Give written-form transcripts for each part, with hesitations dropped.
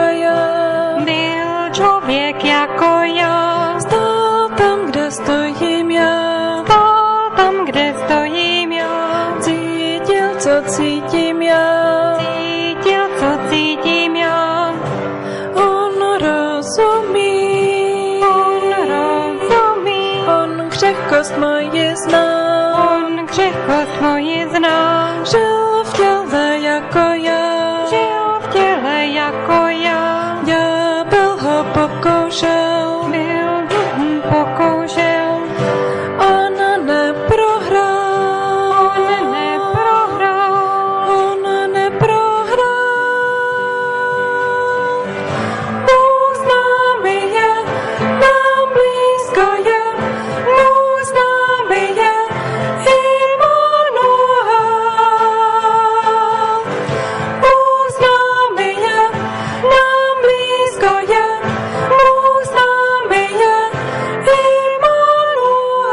já. Byl člověk jako já. Stál tam, kde stojím já. Stál tam, kde stojím já. Cítil, co cítím já. Cítil, co cítím já. On rozumí. On křehkost moji zná. On křehkost moji zná. Žil v těle jako já. Žil v těle jako já. Ďábel ho pokoušel. Pokoušel. On neprohrál. On neprohrál. Bůh s námi je, nám blízko je. Bůh s námi je, Immanuel. Bůh s námi je, nám blízko je. Bůh s námi je, Immanuel.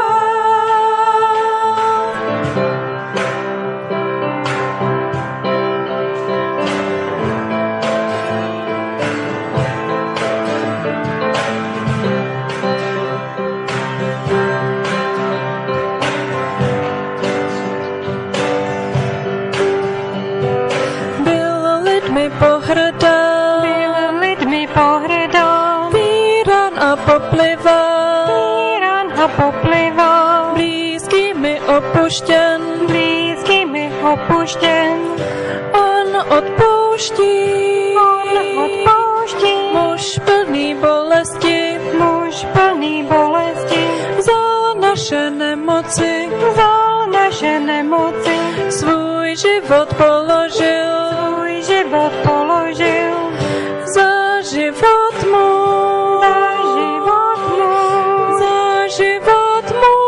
Byl lidmi pohrdán, Byl lidmi pohrdán. týran a popliván, Týran a popliván. blízkými opuštěn. Blízkými opuštěn. On odpouští, Odpouští. muž plný bolesti, Muž plný bolesti. vzal naše nemoci, Vzal naše nemoci. svůj život položil, Svůj život položil. za život můj, Za život můj. za život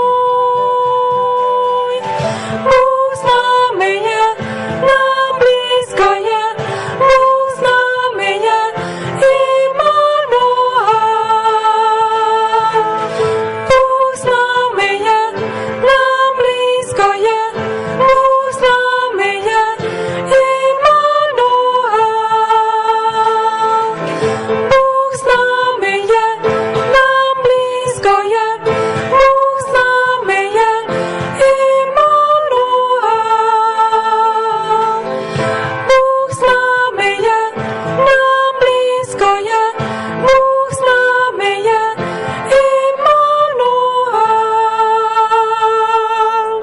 můj. Bůh s námi je, nám blízko je, Bůh s námi je, Immanuel. Bůh s námi je, nám blízko je, Bůh s námi je, Immanuel. Bůh s námi je, nám blízko je, Bůh s námi je, Immanuel. Bůh s námi je, nám blízko je, Bůh s námi je, Immanuel.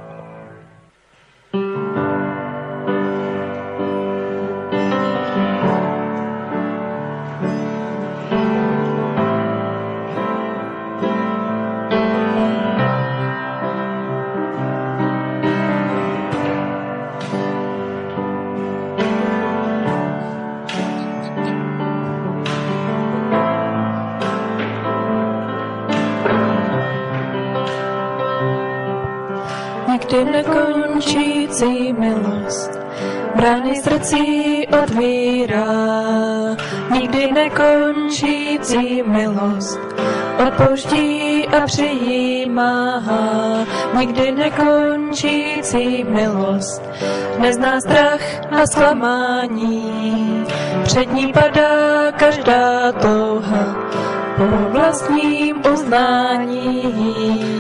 Nikdy nekončící milost brány srdcí otvírá. Nikdy nekončící milost odpouští a přijímá. Nikdy nekončící milost nezná strach a zklamání. Před ní padá každá touha po vlastním uznání.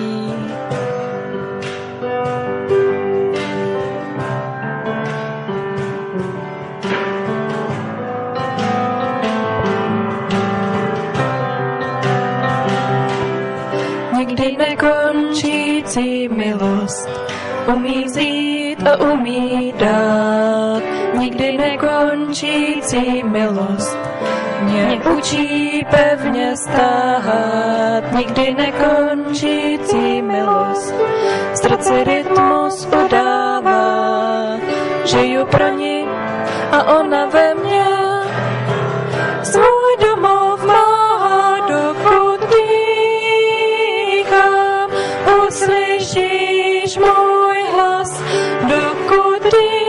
Nikdy nekončící milost umí vzít a umí dát. Nikdy nekončící milost mě učí pevně stát. Nikdy nekončící milost srdci rytmus udává. Žiju pro ní a ona ve mně svůj domov má, dokud dýchám. Uslyšíš můj hlas, dokud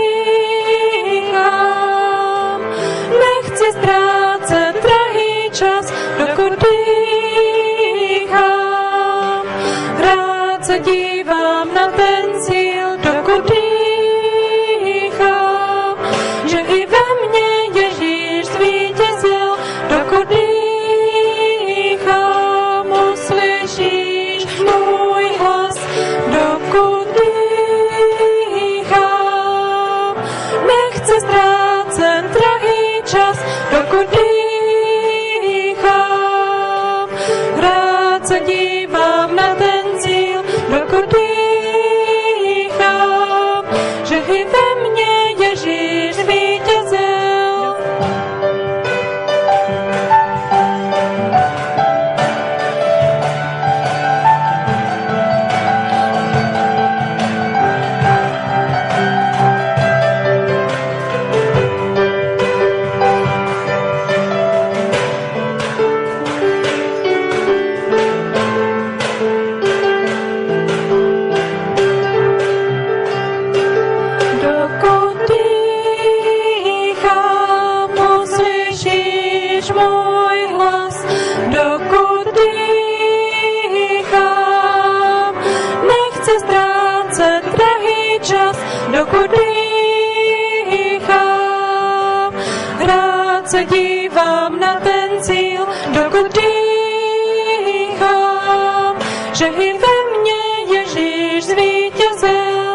dýchám. Nechci ztrácet drahý čas, dokud dýchám. Rád se dívám na ten cíl, dokud dýchám. Že i ve mně Ježíš zvítězil. dokud dýchám, uslyšíš můj hlas, dokud dýchám, nechci ztrácet drahý čas, dokud dýchám, rád se dívám na ten cíl, dokud dýchám, že i ve mně Ježíš zvítězil. Dokud dýchám, uslyšíš můj hlas, dokud dýchám, nechci ztrácet drahý čas, dokud dýchám, rád se dívám na ten cíl, dokud dýchám, že i ve mně Ježíš zvítězil.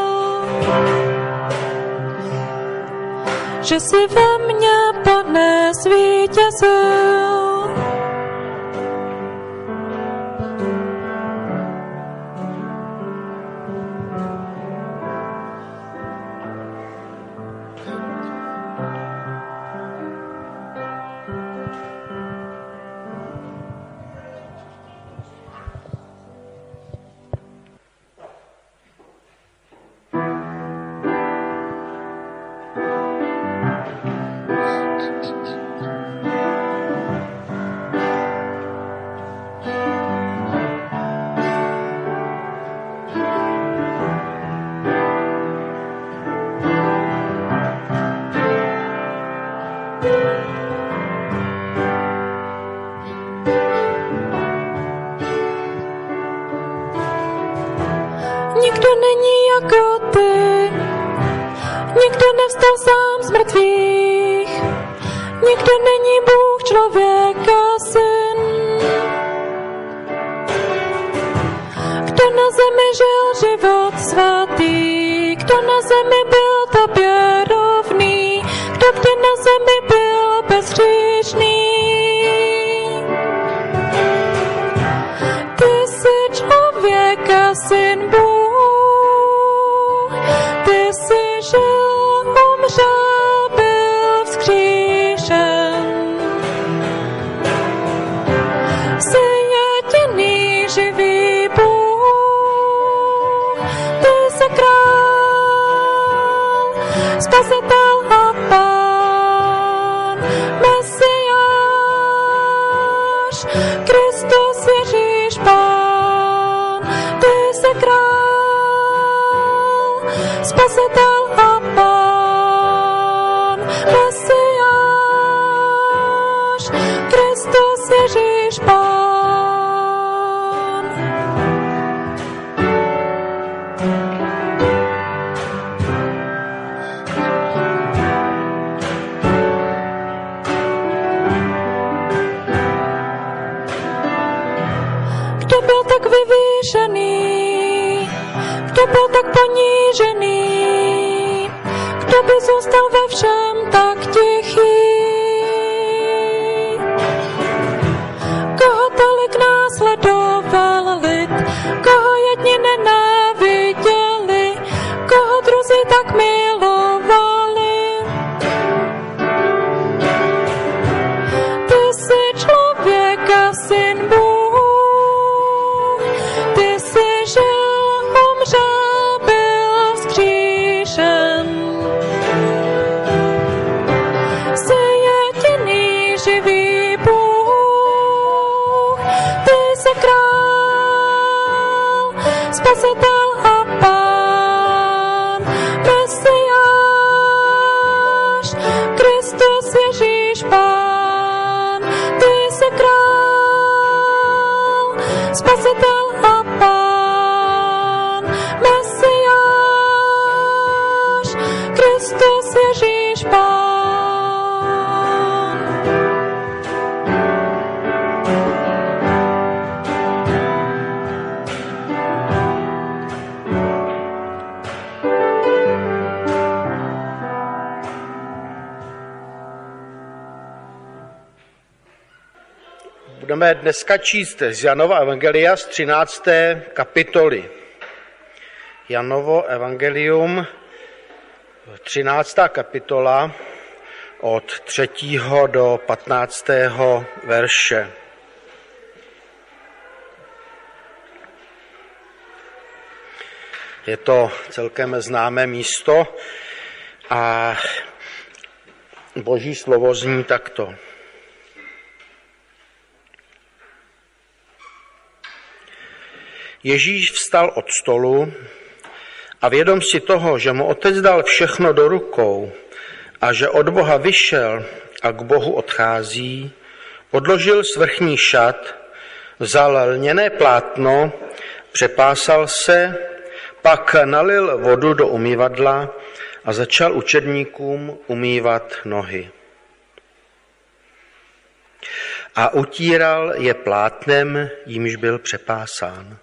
Že si ve mně Pane zvítězil. Nikdo není jako ty, nikdo nevstal sám z mrtvých, nikdo není Bůh, člověk a syn. Kdo na zemi žil život svatý, kdo na zemi byl tobě rovný, kdo kdy na zemi byl bezhříšný. Ty jsi člověk a syn Bůh, ty jsi žil, umřel, byl vzkříšen. Jsi jediný živý Bůh, ty jsi král, spasitel a pán, Mesiáš, Kristus Ježíš Pán, ty jsi král, spasitel a pán, Mesiáš, Kristus Ježíš Pán. Kdo byl tak vyvýšený, kdo byl tak ponížený, kdo by zůstal ve všem tak tichý. Koho tolik následoval lid, koho jedni nenáviděli, koho druzí tak milovali. Ty jsi člověk a syn Bůh, ty jsi žil, umřel, byl vzkříšen. Jsi jediný živý Bůh, ty jsi král, spasitel a pán, Mesiáš, Kristus Ježíš Pán, ty jsi král, spasitel a pán, Mesiáš, Kristus Ježíš Pán. Budeme dneska číst z Janova evangelia z 13. kapitoly. Janovo evangelium, 13. kapitola, od 3. do 15. verše. Je to celkem známé místo a Boží slovo zní takto. Ježíš vstal od stolu a vědom si toho, že mu Otec dal všechno do rukou a že od Boha vyšel a k Bohu odchází, odložil svrchní šat, vzal lněné plátno, přepásal se, pak nalil vodu do umývadla a začal učedníkům umývat nohy. A utíral je plátnem, jímž byl přepásán.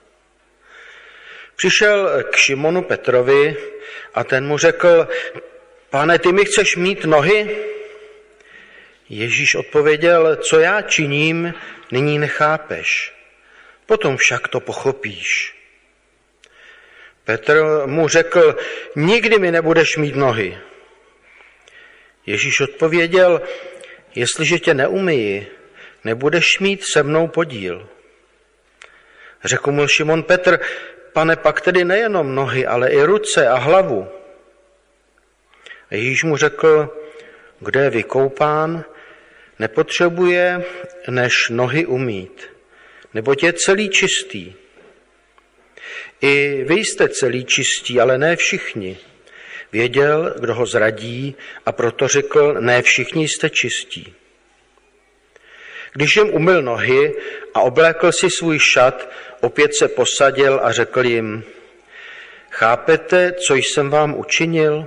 Přišel k Šimonu Petrovi a ten mu řekl: Pane, ty mi chceš mýt nohy? Ježíš odpověděl: Co já činím, nyní nechápeš. Potom však to pochopíš. Petr mu řekl: Nikdy mi nebudeš mýt nohy. Ježíš odpověděl: Jestliže tě neumyji, nebudeš mít se mnou podíl. Řekl mu Šimon Petr: Pane, pak tedy nejenom nohy, ale i ruce a hlavu. Ježíš mu řekl: Kdo je vykoupán, nepotřebuje než nohy umýt, neboť je celý čistý. I vy jste celý čistí, ale ne všichni. Věděl, kdo ho zradí, a proto řekl: Ne všichni jste čistí. Když jim umyl nohy a oblékl si svůj šat, opět se posadil a řekl jim: Chápete, co jsem vám učinil?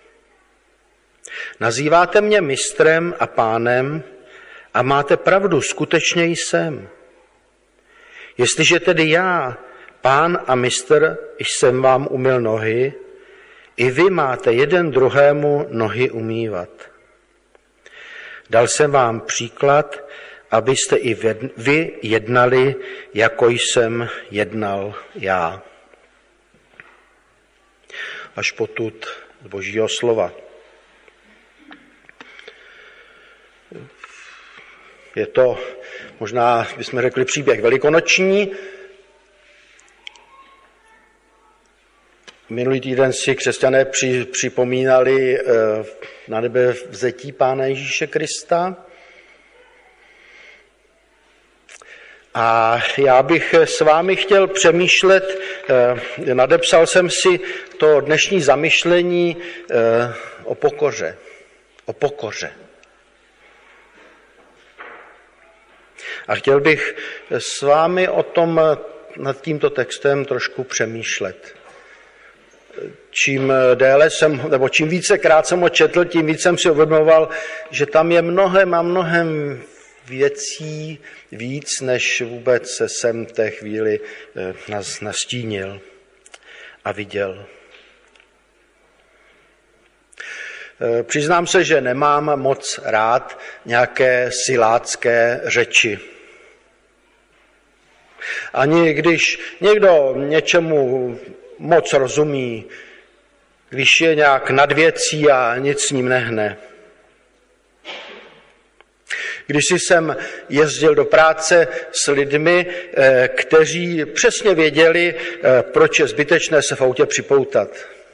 Nazýváte mě mistrem a pánem a máte pravdu, skutečně jsem. Jestliže tedy já, pán a mistr, jsem vám umyl nohy, i vy máte jeden druhému nohy umývat. Dal jsem vám příklad, abyste i vy jednali, jako jsem jednal já. Až potud z Božího slova. Je to, možná bychom řekli, příběh velikonoční. Minulý týden si křesťané připomínali na nebe vzetí Pána Ježíše Krista. A já bych s vámi chtěl přemýšlet, nadepsal jsem si to dnešní zamyšlení o pokoře. O pokoře. A chtěl bych s vámi o tom nad tímto textem trošku přemýšlet. Čím déle nebo čím vícekrát jsem ho četl, tím víc jsem si uvědomoval, že tam je mnohem věcí víc, než vůbec jsem té chvíli nastínil a viděl. Přiznám se, že nemám moc rád nějaké silácké řeči. Ani když někdo něčemu moc rozumí, když je nějak nad věcí a nic s ním nehne. Když jsem jezdil do práce s lidmi, kteří přesně věděli, proč je zbytečné se v autě připoutat.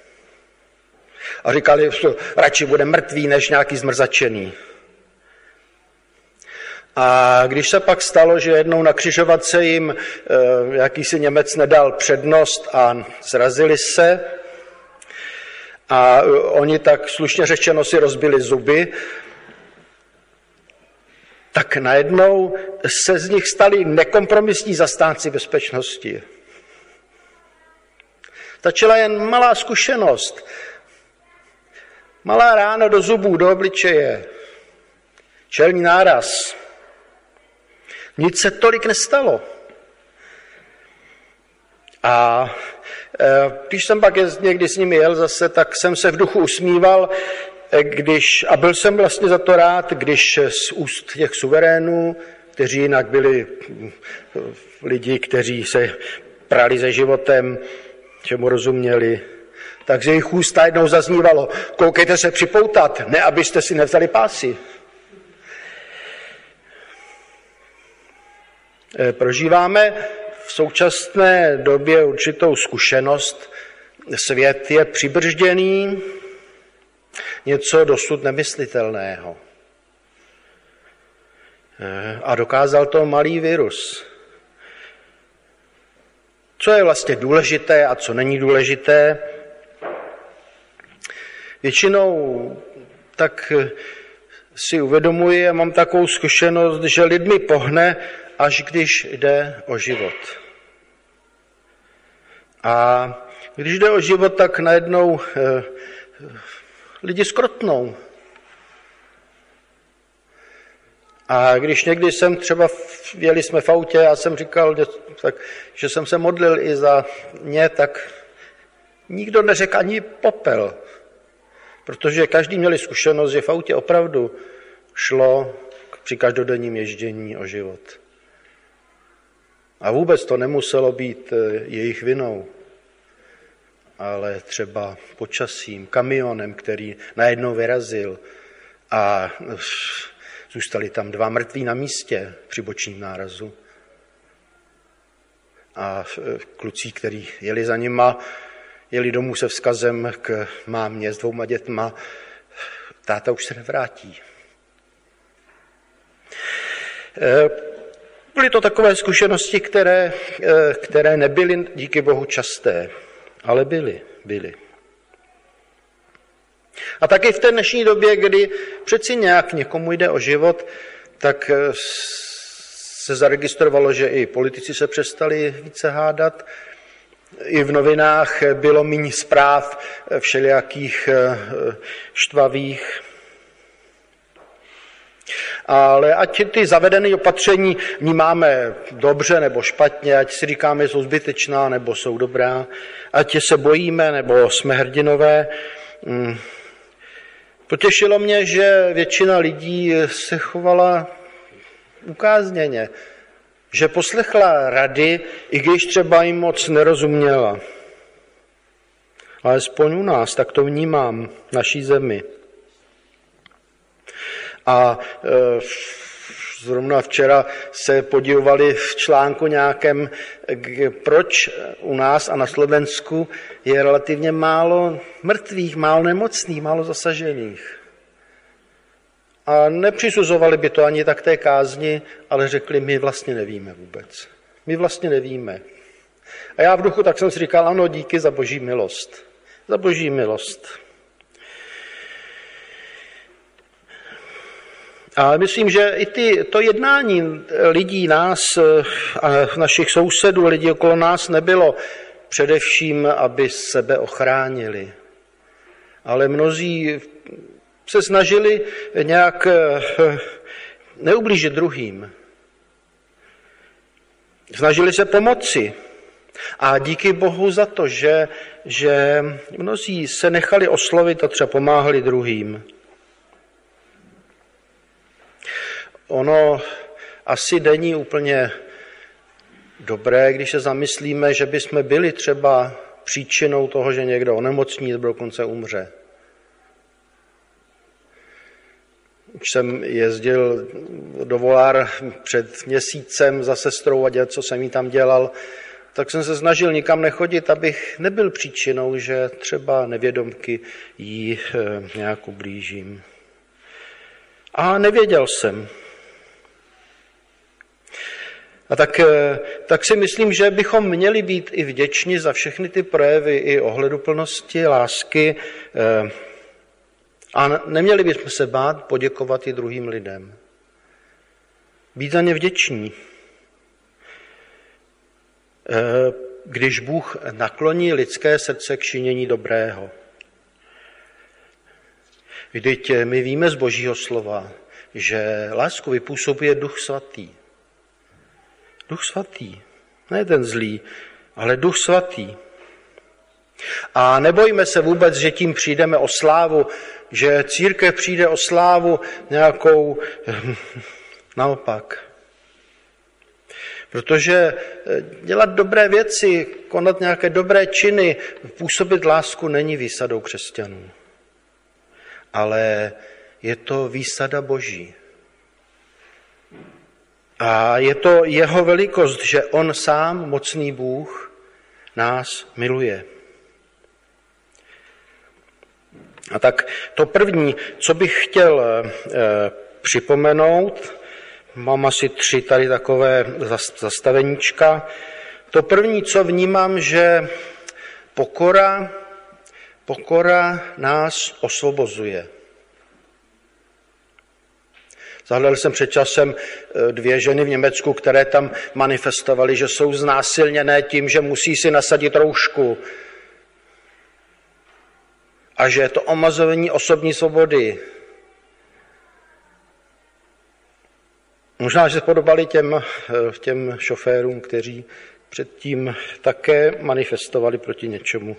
A říkali, že radši bude mrtvý, než nějaký zmrzačený. A když se pak stalo, že jednou na křižovatce jim jakýsi Němec nedal přednost a zrazili se, a oni tak slušně řečeno si rozbili zuby, tak najednou se z nich stali nekompromisní zastánci bezpečnosti. Stačila jen malá zkušenost, malá rána do zubů, do obličeje, čelní náraz. Nic se tolik nestalo. A když jsem pak někdy s nimi jel zase, tak jsem se v duchu usmíval, a byl jsem vlastně za to rád, když z úst těch suverénů kteří jinak byli lidi, kteří se prali se životem, čemu rozuměli, tak z jejich úst najednou zaznívalo: koukejte se připoutat, ne abyste si nevzali pásy. Prožíváme v současné době určitou zkušenost. Svět je přibržděný, něco dosud nemyslitelného. A dokázal to malý virus. Co je vlastně důležité a co není důležité? Většinou tak si uvědomuji a mám takovou zkušenost, že lidmi pohne, až když jde o život. A když jde o život, tak najednou lidi skrotnou. A když někdy jsem třeba, jeli jsme v autě, já jsem říkal, že jsem se modlil i za ně, tak nikdo neřekl ani popel. Protože každý měli zkušenost, že v autě opravdu šlo při každodenním ježdění o život. A vůbec to nemuselo být jejich vinou, ale třeba počasím, kamionem, který najednou vyrazil a zůstali tam 2 mrtví na místě při bočním nárazu. A kluci, kteří jeli za nima, jeli domů se vzkazem k mámě s 2 dětma: táta už se nevrátí. Byly to takové zkušenosti, které nebyly díky Bohu časté, ale byly. A taky v té dnešní době, kdy přeci nějak někomu jde o život, tak se zaregistrovalo, že i politici se přestali více hádat. I v novinách bylo méně zpráv všelijakých štvavých. Ale ať ty zavedené opatření vnímáme dobře nebo špatně, ať si říkáme, jsou zbytečná nebo jsou dobrá, ať se bojíme nebo jsme hrdinové. Potěšilo mě, že většina lidí se chovala ukázněně, že poslechla rady, i když třeba jim moc nerozuměla. Alespoň u nás, tak to vnímám, v naší zemi. A zrovna včera se podívali v článku nějakém, proč u nás a na Slovensku je relativně málo mrtvých, málo nemocných, málo zasažených. A nepřisuzovali by to ani tak té kázni, ale řekli, my vlastně nevíme vůbec. My vlastně nevíme. A já v duchu tak jsem si říkal, ano, díky za boží milost. Za boží milost. A myslím, že i to jednání lidí nás a našich sousedů, lidí okolo nás nebylo především, aby sebe ochránili. Ale mnozí se snažili nějak neublížit druhým. Snažili se pomoci. A díky Bohu za to, že mnozí se nechali oslovit a třeba pomáhali druhým. Ono asi není úplně dobré, když se zamyslíme, že bychom byli třeba příčinou toho, že někdo onemocní nebo dokonce umře. Už jsem jezdil do Volár před měsícem za sestrou a dělal, co jsem jí tam dělal, tak jsem se snažil nikam nechodit, abych nebyl příčinou, že třeba nevědomky jí nějak ublížím. A nevěděl jsem. A tak si myslím, že bychom měli být i vděční za všechny ty projevy i ohleduplnosti, lásky a neměli bychom se bát poděkovat i druhým lidem. Být za ně vděční. Když Bůh nakloní lidské srdce k činění dobrého. Vždyť my víme z Božího slova, že lásku vypůsobuje Duch Svatý. Duch Svatý, ne ten zlý, ale Duch Svatý. A nebojme se vůbec, že tím přijdeme o slávu, že církev přijde o slávu nějakou, naopak. Protože dělat dobré věci, konat nějaké dobré činy, působit lásku není výsadou křesťanů. Ale je to výsada Boží. A je to jeho velikost, že on sám, mocný Bůh, nás miluje. A tak to první, co bych chtěl připomenout, mám asi 3 tady takové zastaveníčka. To první, co vnímám, že pokora nás osvobozuje. Zahledal jsem před časem 2 ženy v Německu, které tam manifestovaly, že jsou znásilněné tím, že musí si nasadit roušku a že je to omezování osobní svobody. Možná, že se podobali těm šoférům, kteří předtím také manifestovali proti něčemu.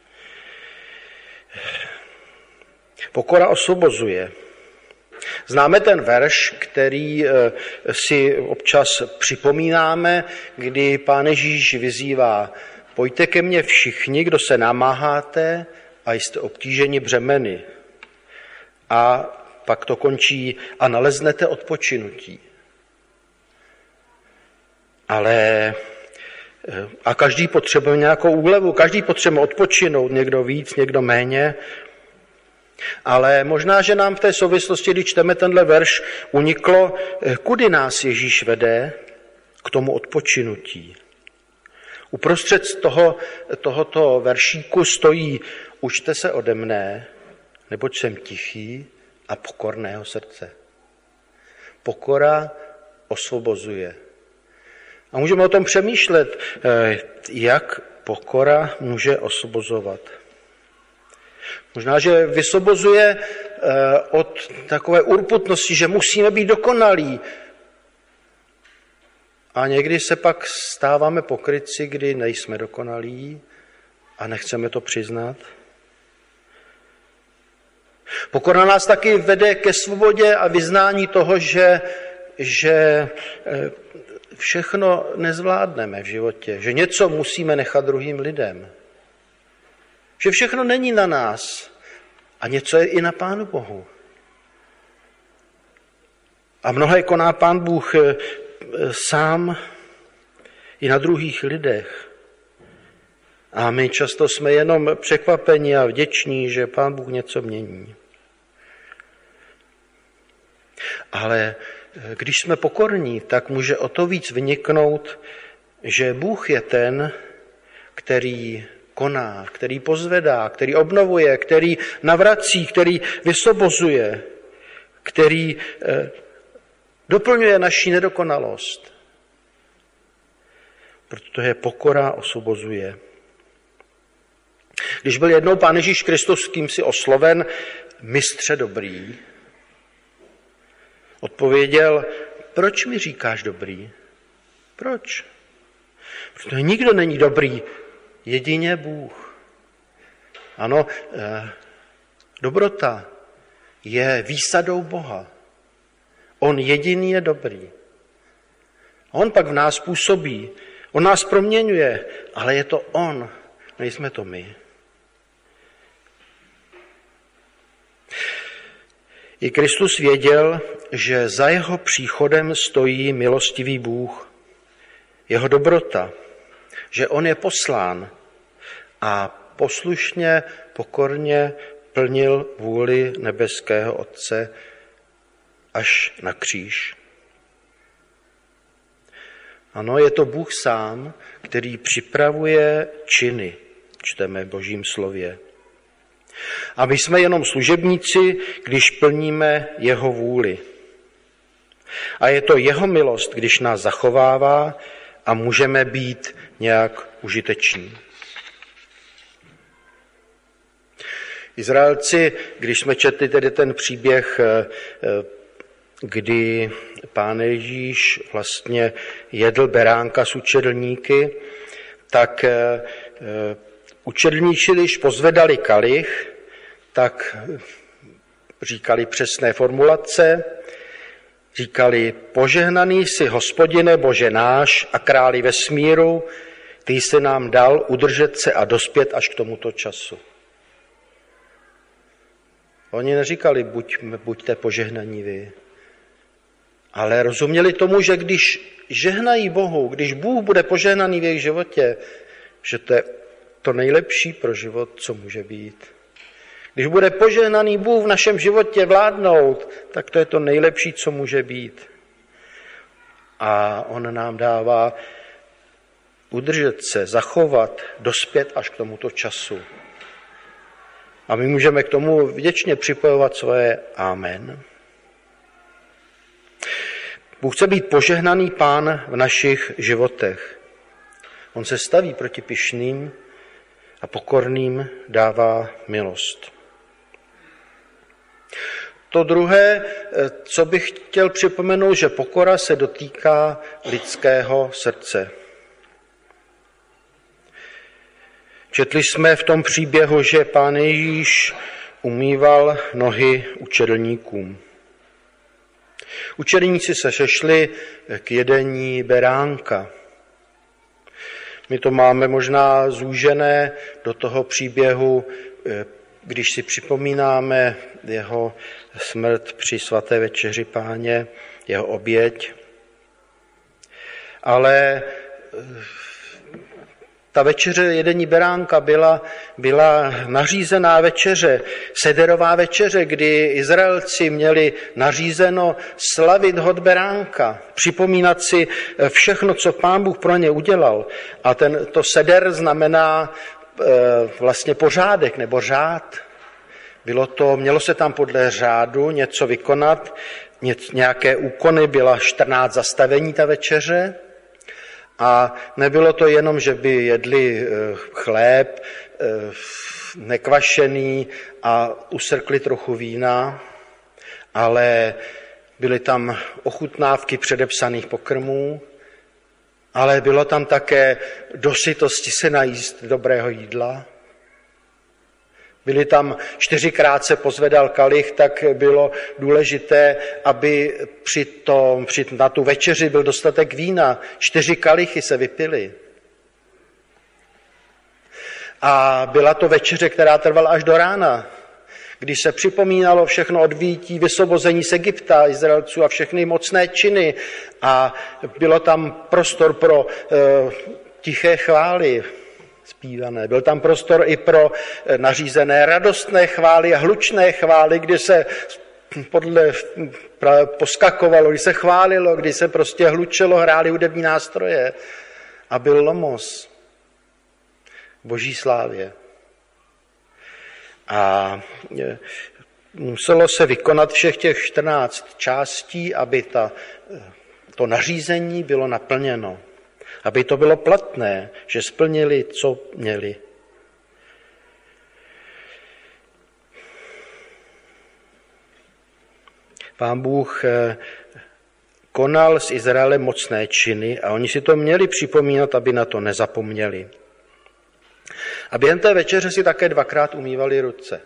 Pokora osvobozuje. Známe ten verš, který si občas připomínáme, kdy Pán Ježíš vyzývá: pojďte ke mně všichni, kdo se namáháte a jste obtíženi břemeny. A pak to končí: a naleznete odpočinutí. A každý potřebuje nějakou úlevu, každý potřebuje odpočinout, někdo víc, někdo méně. Ale možná, že nám v té souvislosti, když čteme tenhle verš, uniklo, kudy nás Ježíš vede k tomu odpočinutí. Uprostřed tohoto veršíku stojí: učte se ode mne, neboť jsem tichý a pokorného srdce. Pokora osvobozuje. A můžeme o tom přemýšlet, jak pokora může osvobozovat. Možná, že vysvobozuje od takové urputnosti, že musíme být dokonalí. A někdy se pak stáváme pokrytci, kdy nejsme dokonalí a nechceme to přiznat. Pokora nás taky vede ke svobodě a vyznání toho, že všechno nezvládneme v životě, že něco musíme nechat druhým lidem. Že všechno není na nás a něco je i na Pánu Bohu. A mnohé koná Pán Bůh sám i na druhých lidech. A my často jsme jenom překvapeni a vděční, že Pán Bůh něco mění. Ale když jsme pokorní, tak může o to víc vyniknout, že Bůh je ten, který koná, který pozvedá, který obnovuje, který navrací, který vysvobozuje, který doplňuje naši nedokonalost. Protože pokora osvobozuje. Když byl jednou Pán Ježíš Kristus kýmsi osloven: mistře dobrý, odpověděl: proč mi říkáš dobrý? Proč? Protože nikdo není dobrý, jedině Bůh. Ano, dobrota je výsadou Boha. On jediný je dobrý. On pak v nás působí, on nás proměňuje, ale je to on, nejsme to my. I Kristus věděl, že za jeho příchodem stojí milostivý Bůh, jeho dobrota, že on je poslán a poslušně, pokorně plnil vůli nebeského Otce až na kříž. Ano, je to Bůh sám, který připravuje činy, čteme v Božím slově. A my jsme jenom služebníci, když plníme jeho vůli. A je to jeho milost, když nás zachovává a můžeme být nějak užiteční. Izraelci, když jsme četli tedy ten příběh, kdy Pán Ježíš vlastně jedl beránka s učedlníky, tak učedlníci, když pozvedali kalich, tak říkali přesné formulace, Říkali, požehnaný jsi, Hospodine Bože náš a králi vesmíru, ty jsi nám dal udržet se a dospět až k tomuto času. Oni neříkali, buďte požehnaní vy, ale rozuměli tomu, že když žehnají Bohu, když Bůh bude požehnaný v jejich životě, že to je to nejlepší pro život, co může být. Když bude požehnaný Bůh v našem životě vládnout, tak to je to nejlepší, co může být. A on nám dává udržet se, zachovat, dospět až k tomuto času. A my můžeme k tomu vděčně připojovat svoje amen. Bůh chce být požehnaný Pán v našich životech. On se staví proti pyšným a pokorným dává milost. To druhé, co bych chtěl připomenout, že pokora se dotýká lidského srdce. Četli jsme v tom příběhu, že Pán Ježíš umýval nohy učedlníkům. Učedlníci se sešli k jedení beránka. My to máme možná zúžené do toho příběhu, když si připomínáme jeho smrt při svaté večeři Páně, jeho oběť. Ale ta večeře jedení beránka byla nařízená večeře, sederová večeře, kdy Izraelci měli nařízeno slavit hod beránka, připomínat si všechno, co Pán Bůh pro ně udělal. A to seder znamená vlastně pořádek nebo řád. Mělo se tam podle řádu něco vykonat, nějaké úkony, byla 14 zastavení ta večeře. A nebylo to jenom, že by jedli chléb nekvašený a usrkli trochu vína, ale byly tam ochutnávky předepsaných pokrmů, ale bylo tam také dosytosti se najíst dobrého jídla. Byli tam 4krát se pozvedal kalich, tak bylo důležité, aby na tu večeři byl dostatek vína. 4 kalichy se vypily. A byla to večeře, která trvala až do rána, když se připomínalo všechno od výjití, vysvobození z Egypta, Izraelců a všechny mocné činy. A bylo tam prostor pro tiché chvály zpívané. Byl tam prostor i pro nařízené radostné chvály a hlučné chvály, kdy se poskakovalo, kdy se chválilo, kdy se prostě hlučelo, hráli hudební nástroje. A byl lomos Boží slávě. A muselo se vykonat všech těch 14 částí, aby to nařízení bylo naplněno. Aby to bylo platné, že splnili, co měli. Pán Bůh konal s Izraelem mocné činy a oni si to měli připomínat, aby na to nezapomněli. A během té večeře si také 2krát umývali ruce.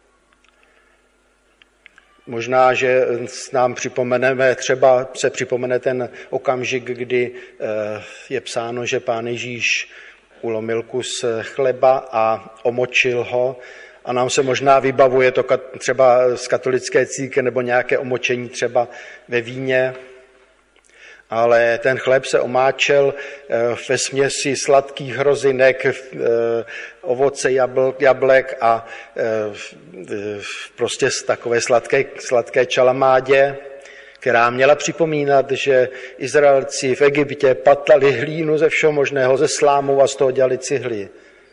Možná, že nám třeba se připomene ten okamžik, kdy je psáno, že Pán Ježíš ulomil kus chleba a omočil ho. A nám se možná vybavuje to třeba z katolické církve nebo nějaké omočení třeba ve víně. Ale ten chléb se omáčel ve směsi sladkých hrozinek, ovoce, jablek a prostě z takové sladké čalamádě, která měla připomínat, že Izraelci v Egyptě patlali hlínu ze všeho možného, ze slámu a z toho dělali cihly.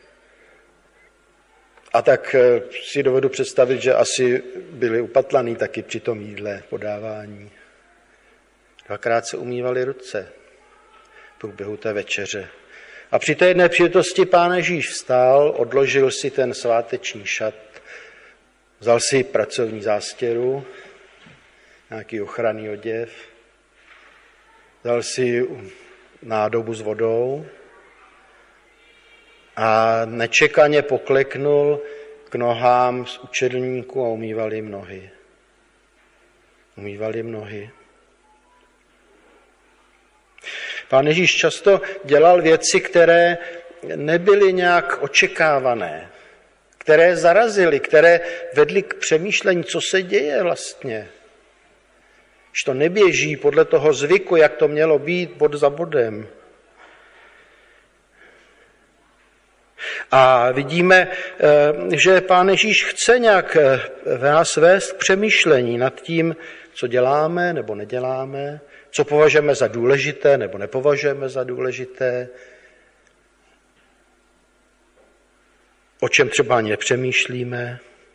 A tak si dovedu představit, že asi byli upatlaný taky při tom jídle podávání. 2krát se umývali ruce v průběhu té večeře. A při té jedné příležitosti Pán Ježíš vstal, odložil si ten sváteční šat, vzal si pracovní zástěru, nějaký ochranný oděv, vzal si nádobu s vodou a nečekaně pokleknul k nohám z učedlníků a umýval jim nohy. Pán Ježíš často dělal věci, které nebyly nějak očekávané, které zarazily, které vedly k přemýšlení, co se děje vlastně. Když to neběží podle toho zvyku, jak to mělo být bod za bodem. A vidíme, že Pán Ježíš chce nějak nás vést k přemýšlení nad tím, co děláme nebo neděláme, co považujeme za důležité nebo nepovažujeme za důležité, o čem třeba ani nepřemýšlíme.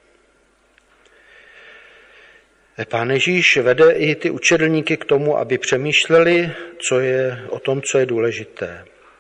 Pán Ježíš vede i ty učedlníky k tomu, aby přemýšleli o tom, co je důležité.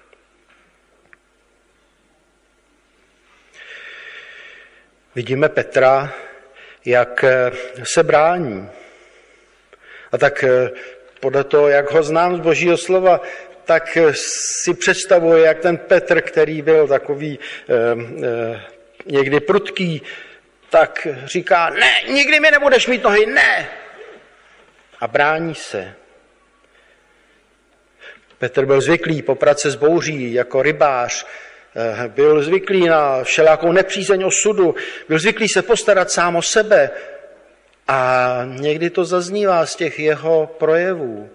Vidíme Petra, jak se brání. A tak podle toho, jak ho znám z Božího slova, tak si představuji, jak ten Petr, který byl takový někdy prudký, tak říká, ne, nikdy mi nebudeš mít nohy, ne. A brání se. Petr byl zvyklý poprat se s bouří jako rybář, byl zvyklý na všelakou nepřízeň osudu, byl zvyklý se postarat sám o sebe. A někdy to zaznívá z těch jeho projevů,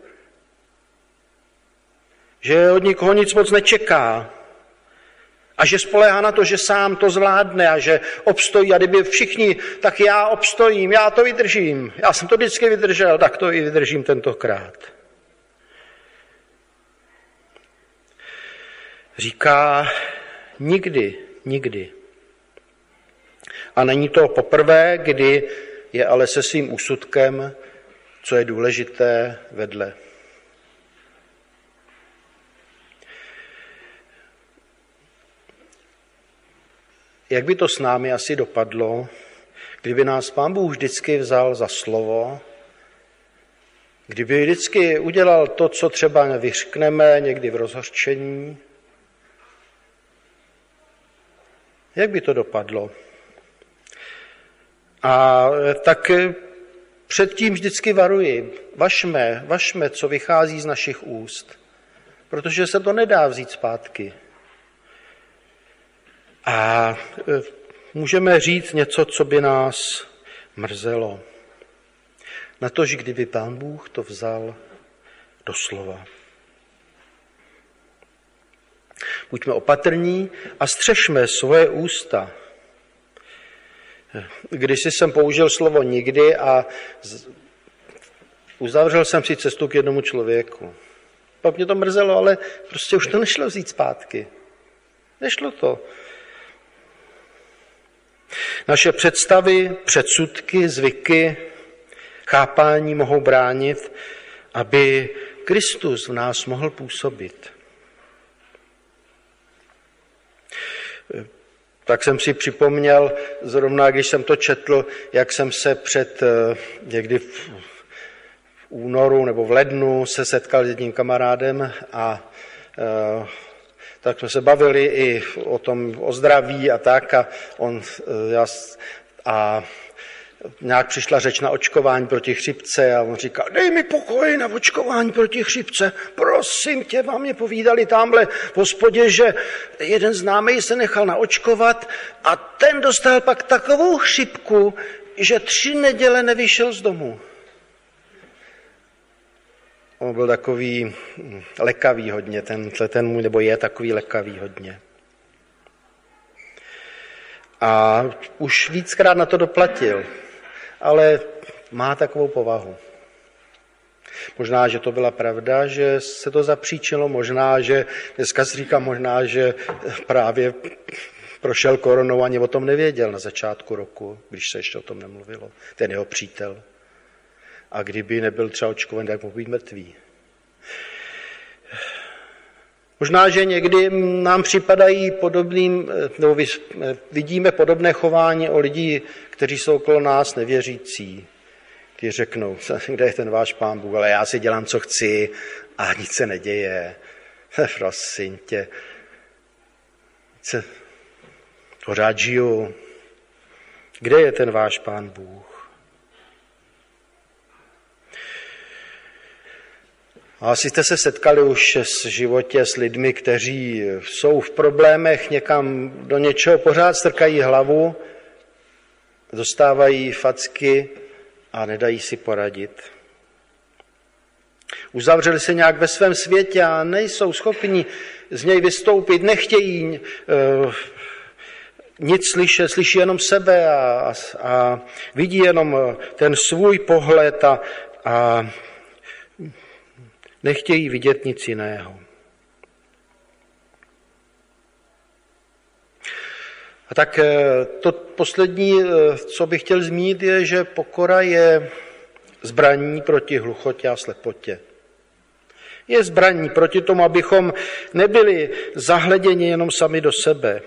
že od nikoho nic moc nečeká a že spoléhá na to, že sám to zvládne a že obstojí a kdyby všichni, tak já obstojím, já to vydržím. Já jsem to vždycky vydržel, tak to i vydržím tentokrát. Říká nikdy. A není to poprvé, kdy je ale se svým úsudkem, co je důležité, vedle. Jak by to s námi asi dopadlo, kdyby nás Pán Bůh vždycky vzal za slovo, kdyby vždycky udělal to, co třeba nevyřkneme někdy v rozhořčení? Jak by to dopadlo? A tak předtím vždycky varuji. Važme, co vychází z našich úst, protože se to nedá vzít zpátky. A můžeme říct něco, co by nás mrzelo. Na to, že kdyby Pán Bůh to vzal do slova. Buďme opatrní a střežme svoje ústa. Když jsem použil slovo nikdy a uzavřel jsem si cestu k jednomu člověku. Pak mě to mrzelo, ale prostě už to nešlo vzít zpátky. Nešlo to. Naše představy, předsudky, zvyky, chápání mohou bránit, aby Kristus v nás mohl působit. Tak jsem si připomněl, zrovna když jsem to četl, jak jsem se někdy v únoru nebo v lednu se setkal s jedním kamarádem a tak jsme se bavili i o zdraví a tak a nějak přišla řeč na očkování proti chřipce a on říkal, dej mi pokoj na očkování proti chřipce, prosím tě, vám mě povídali tamhle v hospodě, že jeden známý se nechal naočkovat a ten dostal pak takovou chřipku, že 3 neděle nevyšel z domu. On byl takový lekavý hodně, ten můj, nebo je takový lekavý hodně. A už víckrát na to doplatil, ale má takovou povahu. Možná, že to byla pravda, že se to zapříčilo, možná, že dneska si říkám, možná, že právě prošel koronou, ani o tom nevěděl na začátku roku, když se ještě o tom nemluvilo, ten jeho přítel. A kdyby nebyl třeba očkovaný, tak mohl být mrtvý. Možná, že někdy nám připadají nebo vidíme podobné chování o lidi, kteří jsou okolo nás nevěřící. Ti řeknou, kde je ten váš Pán Bůh, ale já si dělám, co chci a nic se neděje. Prosím tě. Pořád žiju. Kde je ten váš Pán Bůh? A asi jste se setkali už v životě s lidmi, kteří jsou v problémech, někam do něčeho pořád strkají hlavu, dostávají facky a nedají si poradit. Uzavřeli se nějak ve svém světě a nejsou schopni z něj vystoupit, nechtějí nic slyšet, slyší jenom sebe a vidí jenom ten svůj pohled a nechtějí vidět nic jiného. A tak to poslední, co bych chtěl zmínit, je, že pokora je zbraní proti hluchotě a slepotě. Je zbraní proti tomu, abychom nebyli zahleděni jenom sami do sebe.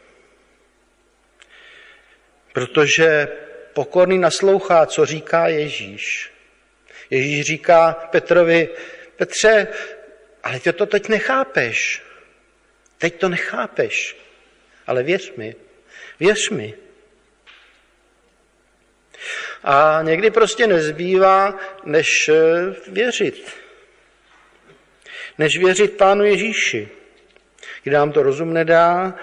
Protože pokorný naslouchá, co říká Ježíš. Ježíš říká Petrovi: Petře, ale ty to teď nechápeš. Teď to nechápeš. Ale věř mi. Věř mi. A někdy prostě nezbývá, než věřit. Než věřit Pánu Ježíši. Kdy nám to rozum nedá,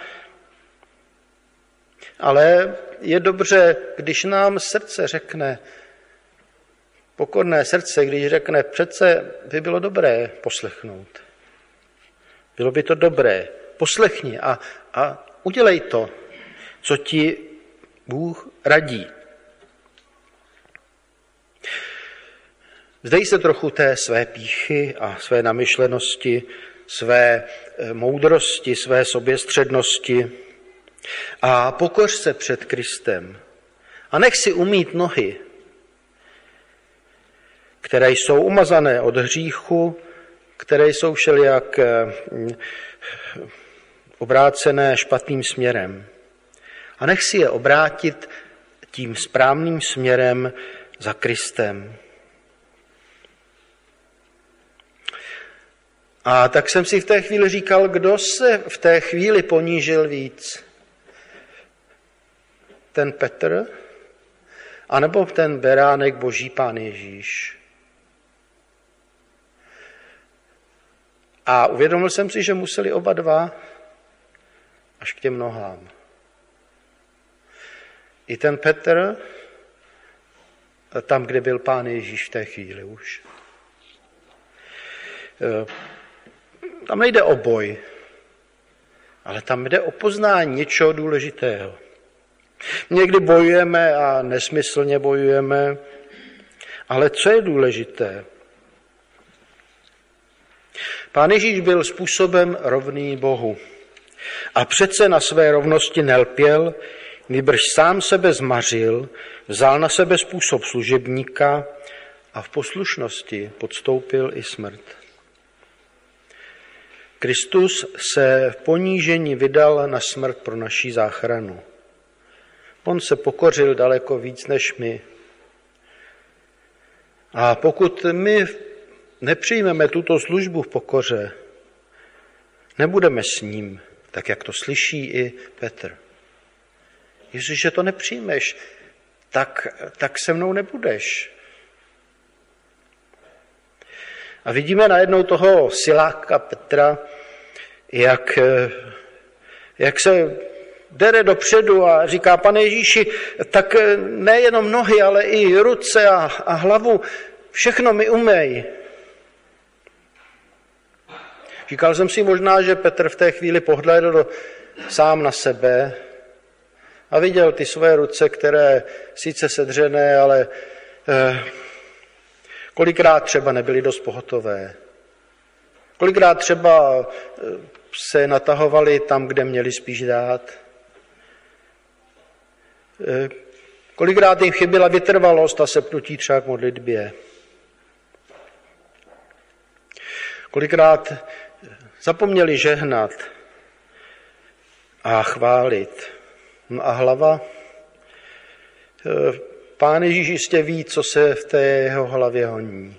ale je dobře, když nám srdce řekne, pokorné srdce, když řekne, přece by bylo dobré poslechnout. Bylo by to dobré. Poslechni a udělej to, co ti Bůh radí. Vzdej se trochu té své pýchy a své namyšlenosti, své moudrosti, své soběstřednosti a pokoř se před Kristem. A nech si umýt nohy, které jsou umazané od hříchu, které jsou všelijak obrácené špatným směrem. A nech si je obrátit tím správným směrem za Kristem. A tak jsem si v té chvíli říkal, kdo se v té chvíli ponížil víc? Ten Petr? A nebo ten beránek Boží Pán Ježíš? A uvědomil jsem si, že museli oba dva až k těm nohám. I ten Petr, tam, kde byl Pán Ježíš v té chvíli už. Tam nejde o boj, ale tam jde o poznání něčeho důležitého. Někdy bojujeme a nesmyslně bojujeme, ale co je důležité? Pán Ježíš byl způsobem rovný Bohu a přece na své rovnosti nelpěl, nýbrž sám sebe zmařil, vzal na sebe způsob služebníka a v poslušnosti podstoupil i smrt. Kristus se v ponížení vydal na smrt pro naši záchranu. On se pokořil daleko víc než my. A pokud my nepřijmeme tuto službu v pokoře, nebudeme s ním, tak jak to slyší i Petr. Jestliže to nepřijmeš, tak se mnou nebudeš. A vidíme najednou toho siláka Petra, jak se dere dopředu a říká: Pane Ježíši, tak nejenom nohy, ale i ruce a hlavu, všechno mi umej. Říkal jsem si možná, že Petr v té chvíli pohlédl sám na sebe a viděl ty své ruce, které sice sedřené, ale kolikrát třeba nebyly dost pohotové. Kolikrát třeba se natahovali tam, kde měli spíš dát. Kolikrát jim chyběla vytrvalost a sepnutí třeba k modlitbě. Kolikrát zapomněli žehnat a chválit. No a hlava? Pán Ježíš jistě ví, co se v té jeho hlavě honí.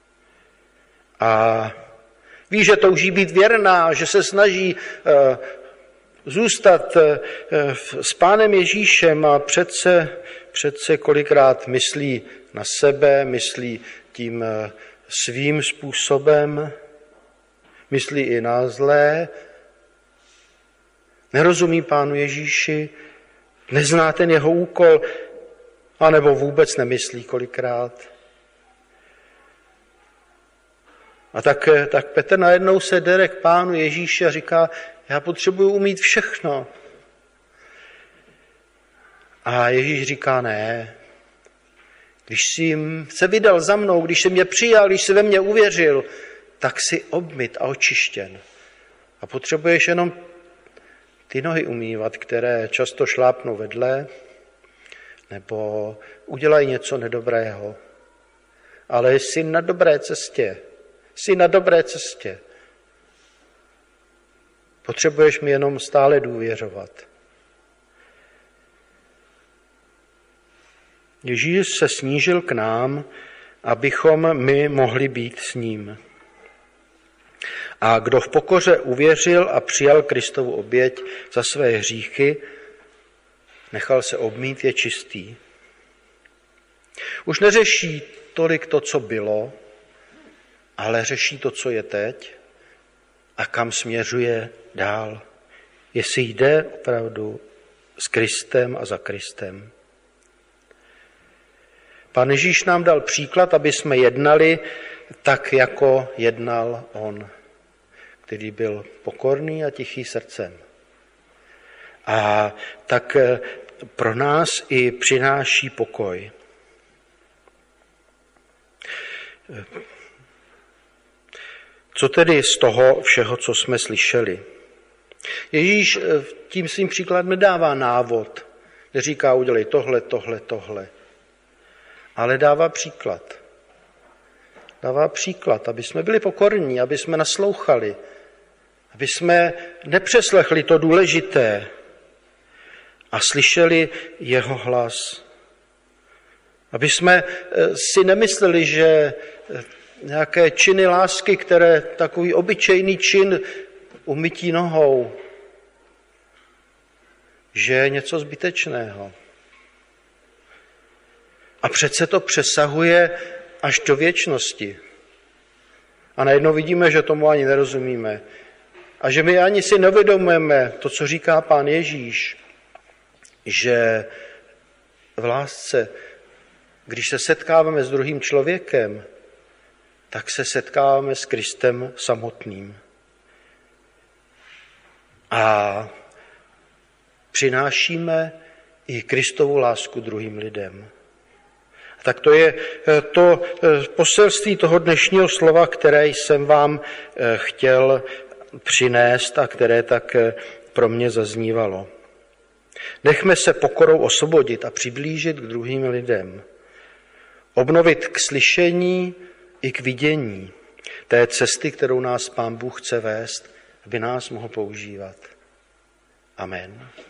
A ví, že touží být věrná, že se snaží zůstat s Pánem Ježíšem a přece kolikrát myslí na sebe, myslí tím svým způsobem myslí i na zlé, nerozumí Pánu Ježíši, nezná ten jeho úkol, anebo vůbec nemyslí kolikrát. A tak Petr najednou se jde k Pánu Ježíši a říká, já potřebuji umít všechno. A Ježíš říká, ne. Když jsi se vydal za mnou, když jsi mě přijal, když jsi ve mně uvěřil, tak jsi obmyt a očištěn. A potřebuješ jenom ty nohy umývat, které často šlápnou vedle, nebo udělají něco nedobrého. Ale jsi na dobré cestě. Jsi na dobré cestě. Potřebuješ mi jenom stále důvěřovat. Ježíš se snížil k nám, abychom my mohli být s ním. A kdo v pokoře uvěřil a přijal Kristovu oběť za své hříchy, nechal se obmýt, je čistý. Už neřeší tolik to, co bylo, ale řeší to, co je teď a kam směřuje dál. Jestli jde opravdu s Kristem a za Kristem. Pán Ježíš nám dal příklad, aby jsme jednali tak, jako jednal on, který byl pokorný a tichý srdcem. A tak pro nás i přináší pokoj. Co tedy z toho všeho, co jsme slyšeli? Ježíš tím svým příkladem nedává návod, neříká udělej tohle, ale dává příklad. Dává příklad, aby jsme byli pokorní, aby jsme naslouchali, aby jsme nepřeslechli to důležité a slyšeli jeho hlas. Aby jsme si nemysleli, že nějaké činy lásky, které takový obyčejný čin umytí nohou, že je něco zbytečného. A přece to přesahuje až do věčnosti. A najednou vidíme, že tomu ani nerozumíme. A že my ani si nevědomujeme to, co říká Pán Ježíš, že v lásce, když se setkáváme s druhým člověkem, tak se setkáváme s Kristem samotným. A přinášíme i Kristovu lásku druhým lidem. Tak to je to poselství toho dnešního slova, které jsem vám chtěl přinést a které tak pro mě zaznívalo. Nechme se pokorou osvobodit a přiblížit k druhým lidem. Obnovit k slyšení i k vidění té cesty, kterou nás Pán Bůh chce vést, aby nás mohl používat. Amen.